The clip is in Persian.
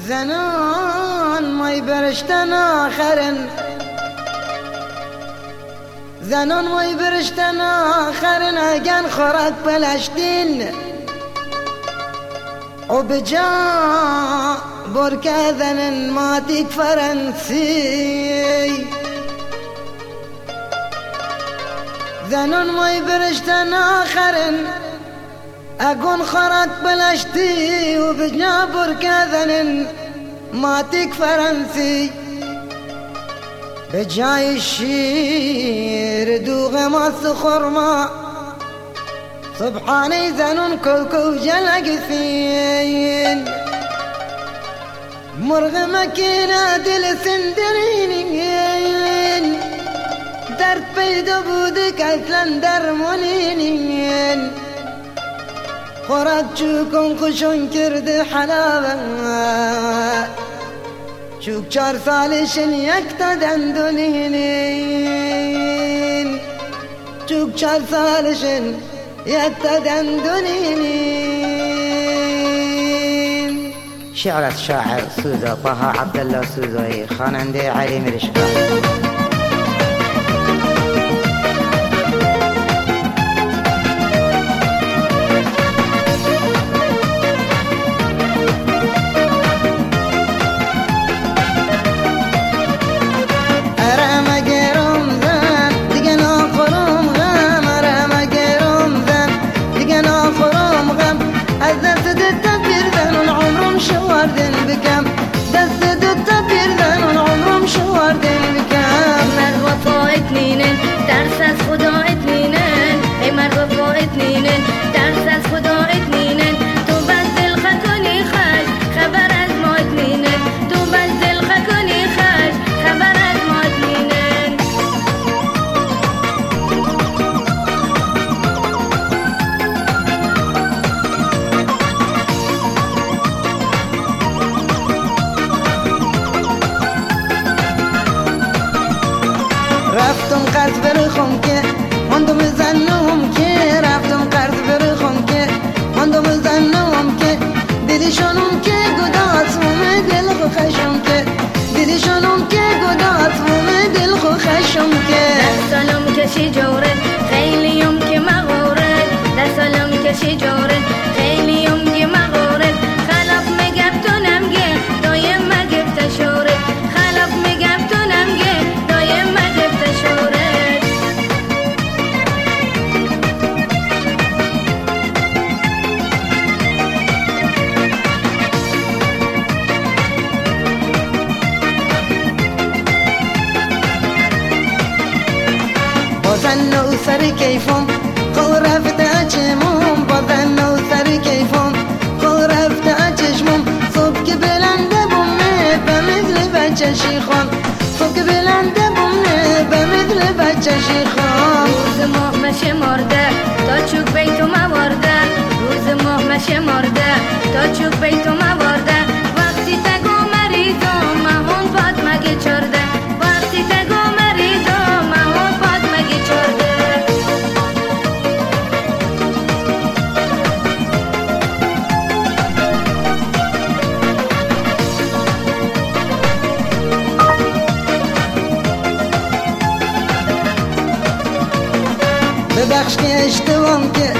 زنان مای برشتن آخرن، زنان مای برشتن آخرن اگن خورک بلشتین و بجا برکدن ماتیک فرنسی. زنان مای برشتن آخرن اگن خورک بلشتی و بجا برکدن ماتیک فرنسی. به جای شیر دوغ ماست خورما سبحانی زنون کوکو جلگسین. مرغ مکینا دل سندرینین درد پیدا بوده که اصلا درمونینین. خوراک چوکن خوشون کرده حلاوه چوک 4 سالشن یک تا دندونینین. چوک 4 سالشن یک تا دندونینین. شعر از شاعر سوزا طه عبدالله سوزایی، خواننده علی مرشکا. ترس از خدا اطمینان، ای مرد وفا اطمینان، ترس از خدا اطمینان. تو بس دل خکنی خش خبر از ما اطمینان، تو بس دل خکنی خش خبر از ما اطمینان. رفتم قرض برخم که مندم زنم که، رفتم قرض برخم که مندم زنم که دلشانم که گداز موم دل خو خشم که، دلشانم که گداز موم دل خو خشم که. در سالم کشی جوره خیلیم که مغوره، در سالم کشی جوره خیلیم که مغوره. خلاف میگم تو نمگه دایم مگفت شوره، خلاف میگم تو نمگه دایم مگفت شوره. بازن و سر کیفم قل رفت چشمم، بازن و سر کیفم قل رفت چشمم. صبح که بلنده بومه به مثل بچه شیخان، صبح که بلنده بومه به مثل بچه شیخان. روز ماه مشه مرده تا چوک بیتو موارده، روز ماه مشه مرده تا چوک بیتو موارده. وقتی تگو مریضم مهون فاطمه چرده، وقتی تگو مریضم مهون فاطمه چرده. ببخش که اشتباهم که